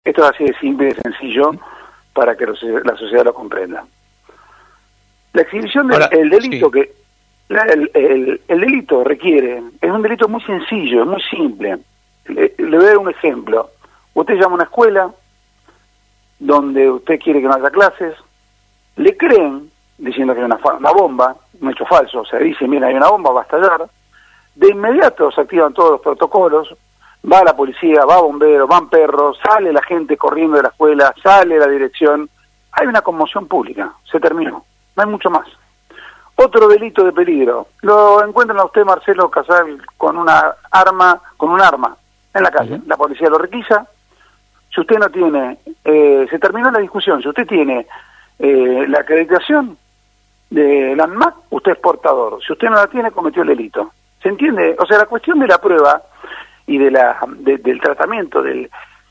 Esto es así de simple y de sencillo para que la sociedad lo comprenda. La exhibición del delito sí. el delito requiere, es un delito muy sencillo, es muy simple. Le voy a dar un ejemplo. Usted llama a una escuela donde usted quiere que no haya clases, le creen diciendo que hay una bomba, un hecho falso, se dice, mira, hay una bomba, va a estallar, de inmediato se activan todos los protocolos, va la policía, va bombero, van perros, sale la gente corriendo de la escuela, sale la dirección, hay una conmoción pública, se terminó, no hay mucho más. Otro delito de peligro, lo encuentran a usted, Marcelo Casal, con un arma en la calle, la policía lo requisa, si usted no tiene, se terminó la discusión, si usted tiene la acreditación de la ANMAT, usted es portador, si usted no la tiene, cometió el delito. ¿Se entiende? O sea, la cuestión de la prueba y del tratamiento de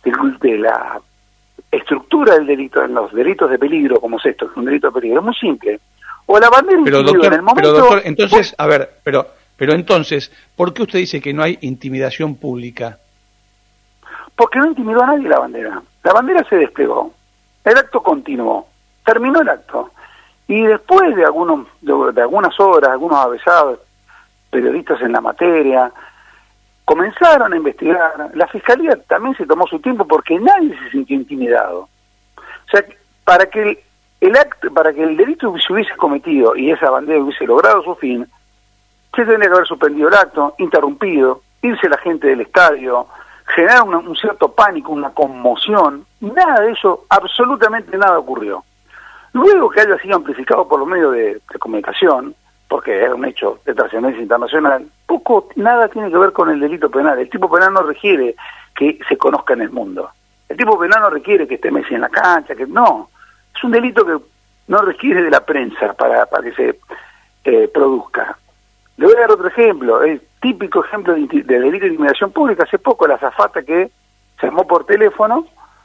la estructura del delito en los delitos de peligro, como es esto, que es un delito de peligro, es muy simple. O la bandera pero doctor, en el momento... Pero doctor, entonces, a ver, pero entonces, ¿por qué usted dice que no hay intimidación pública? Porque no intimidó a nadie la bandera. La bandera se desplegó, el acto continuó, terminó el acto. Y después de algunas horas, algunos avesados periodistas en la materia, comenzaron a investigar. La Fiscalía también se tomó su tiempo porque nadie se sintió intimidado. O sea, para que el delito se hubiese cometido y esa bandera hubiese logrado su fin, se tendría que haber suspendido el acto, interrumpido, irse la gente del estadio, generar un cierto pánico, una conmoción. Nada de eso, absolutamente nada ocurrió. Luego que haya sido amplificado por los medios de comunicación, porque es un hecho de trascendencia internacional, nada tiene que ver con el delito penal. El tipo penal no requiere que se conozca en el mundo. El tipo penal no requiere que esté Messi en la cancha, no. Es un delito que no requiere de la prensa para que se produzca. Le voy a dar otro ejemplo, el típico ejemplo de delito de intimidación pública. Hace poco la azafata que se llamó por teléfono,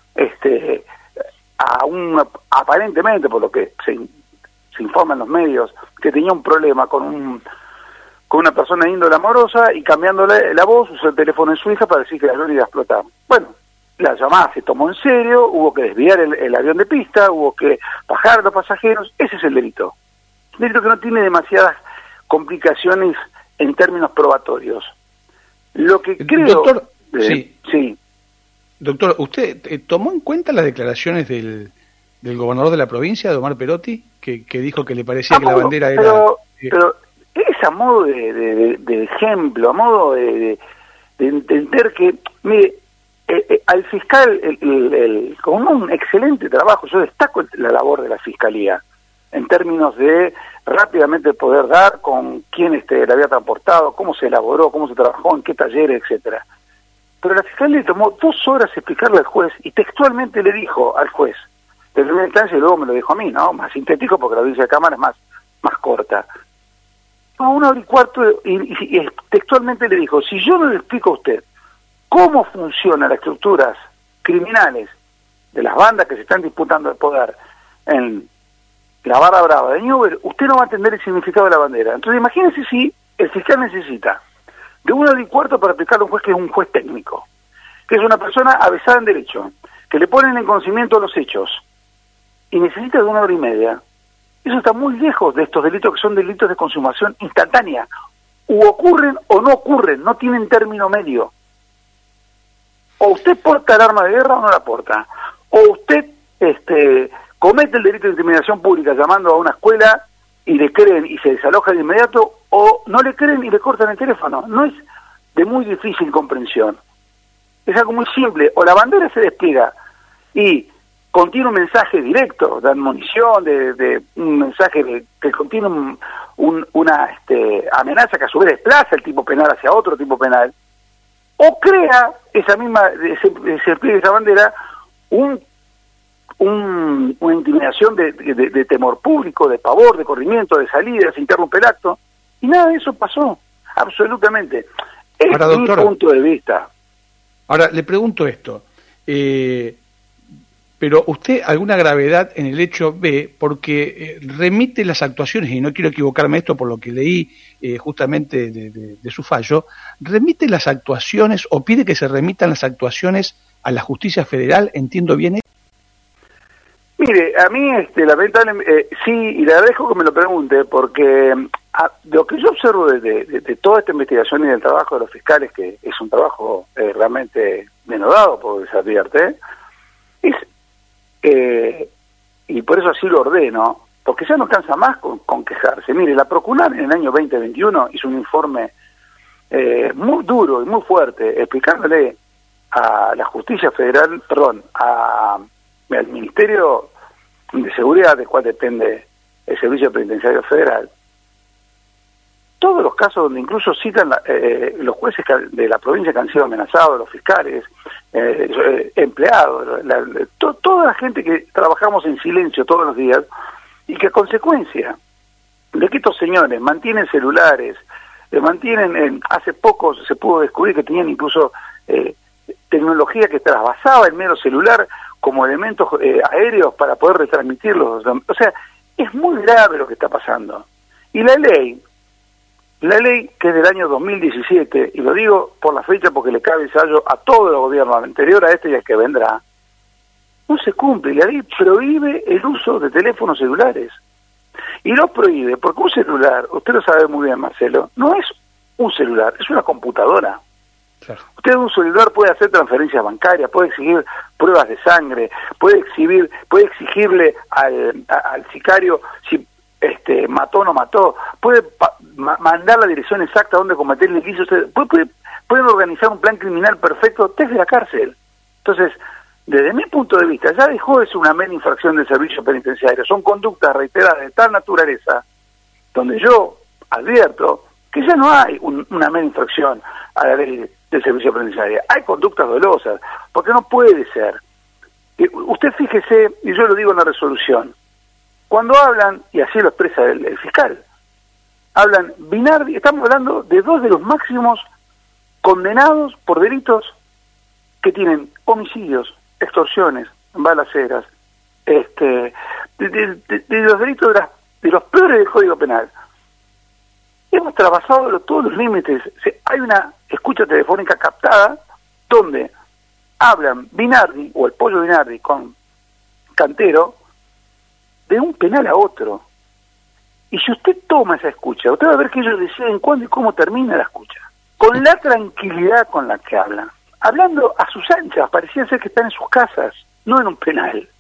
aparentemente, por lo que se informa en los medios, que tenía un problema con una persona de índole amorosa y cambiándole la voz usó el teléfono de su hija para decir que la avión iba a explotar. Bueno, la llamada se tomó en serio, hubo que desviar el avión de pista, hubo que bajar a los pasajeros. Ese es el delito. Un delito que no tiene demasiadas complicaciones en términos probatorios. Lo que creo... Doctor, sí. Doctor, ¿usted tomó en cuenta las declaraciones del gobernador de la provincia, de Omar Perotti, que dijo que le parecía que la bandera era... Pero es a modo de ejemplo, a modo de entender que, mire, al fiscal, con un excelente trabajo, yo destaco la labor de la Fiscalía, en términos de rápidamente poder dar con quién le había transportado, cómo se elaboró, cómo se trabajó, en qué talleres, etcétera. Pero la Fiscalía le tomó 2 horas explicarle al juez, y textualmente le dijo al juez, de primera instancia y luego me lo dijo a mí, ¿no? Más sintético porque la audiencia de cámara es más corta. No, 1 hora y cuarto, y textualmente le dijo, si yo no le explico a usted cómo funcionan las estructuras criminales de las bandas que se están disputando el poder en la barra brava de Newell, usted no va a entender el significado de la bandera. Entonces imagínense si el fiscal necesita de 1 hora y cuarto para explicarle a un juez que es un juez técnico, que es una persona avesada en derecho, que le ponen en conocimiento los hechos, y necesita de 1 hora y media. Eso está muy lejos de estos delitos que son delitos de consumación instantánea. O ocurren o no ocurren, no tienen término medio. O usted porta el arma de guerra o no la porta. O usted comete el delito de intimidación pública llamando a una escuela y le creen y se desaloja de inmediato, o no le creen y le cortan el teléfono. No es de muy difícil comprensión. Es algo muy simple. O la bandera se despliega y contiene un mensaje directo de admonición, de un mensaje que contiene una amenaza que a su vez desplaza el tipo penal hacia otro tipo penal, o crea se pliegue esa bandera una intimidación de temor público, de pavor, de corrimiento, de salida, se interrumpe el acto, y nada de eso pasó, absolutamente. Es mi punto de vista. Ahora, le pregunto esto, pero usted alguna gravedad en el hecho ve, porque remite las actuaciones, y no quiero equivocarme esto por lo que leí justamente de su fallo, remite las actuaciones o pide que se remitan las actuaciones a la justicia federal, entiendo bien. Mire, a mí, lamentablemente, sí, y le agradezco que me lo pregunte, porque lo que yo observo de toda esta investigación y del trabajo de los fiscales, que es un trabajo realmente denodado, porque se advierte, y por eso así lo ordeno, porque ya no cansa más con quejarse. Mire, la Procunar en el año 2021 hizo un informe muy duro y muy fuerte, explicándole a la justicia federal, al Ministerio de Seguridad, del cual depende el Servicio Penitenciario Federal, todos los casos donde incluso citan los jueces de la provincia que han sido amenazados, los fiscales, empleados, toda la gente que trabajamos en silencio todos los días, y que a consecuencia de que estos señores mantienen celulares, hace poco se pudo descubrir que tenían incluso tecnología que trasvasaba el mero celular como elementos aéreos para poder retransmitirlos. O sea, es muy grave lo que está pasando. Y la ley que es del año 2017, y lo digo por la fecha porque le cabe ensayo a todo el gobierno, al anterior, a este y al que vendrá, no se cumple. La ley prohíbe el uso de teléfonos celulares. Y lo prohíbe porque un celular, usted lo sabe muy bien, Marcelo, no es un celular, es una computadora. Claro. Usted en un celular puede hacer transferencias bancarias, puede exigir pruebas de sangre, puede exigirle al sicario si mató o no mató, puede mandar la dirección exacta donde cometer el ilícito, pueden organizar un plan criminal perfecto desde la cárcel. Entonces, desde mi punto de vista, ya dejó de ser una mera infracción del servicio penitenciario, son conductas reiteradas de tal naturaleza, donde yo advierto que ya no hay una mera infracción a la ley del servicio penitenciario, hay conductas dolosas, porque no puede ser. Usted fíjese, y yo lo digo en la resolución, cuando hablan, y así lo expresa el fiscal, hablan Binardi, estamos hablando de dos de los máximos condenados por delitos que tienen homicidios, extorsiones, balaceras, de los delitos de los peores del Código Penal. Hemos trabajado todos los límites. Hay una escucha telefónica captada donde hablan Binardi, o el pollo Binardi, con Cantero, de un penal a otro. Y si usted toma esa escucha, usted va a ver que ellos deciden cuándo y cómo termina la escucha. Con la tranquilidad con la que hablan. Hablando a sus anchas, parecía ser que están en sus casas, no en un penal.